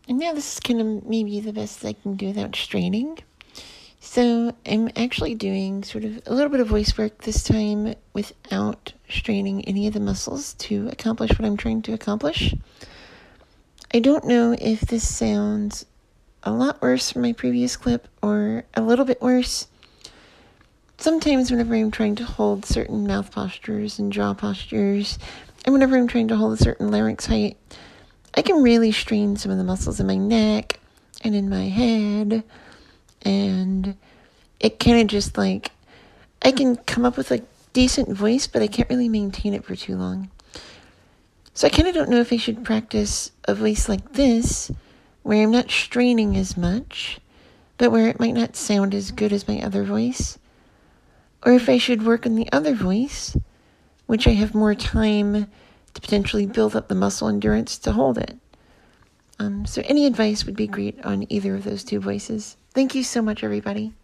And now this is kind of maybe the best I can do without straining. So I'm actually doing sort of a little bit of voice work this time without straining any of the muscles to accomplish what I'm trying to accomplish. I don't know if this sounds a lot worse from my previous clip or a little bit worse. Sometimes whenever I'm trying to hold certain mouth postures and jaw postures, and whenever I'm trying to hold a certain larynx height, I can really strain some of the muscles in my neck and in my head, and it kind of just like, I can come up with a decent voice, but I can't really maintain it for too long. So I kind of don't know if I should practice a voice like this, where I'm not straining as much, but where it might not sound as good as my other voice, or if I should work on the other voice, which I have more time to potentially build up the muscle endurance to hold it. So any advice would be great on either of those two voices. Thank you so much, everybody.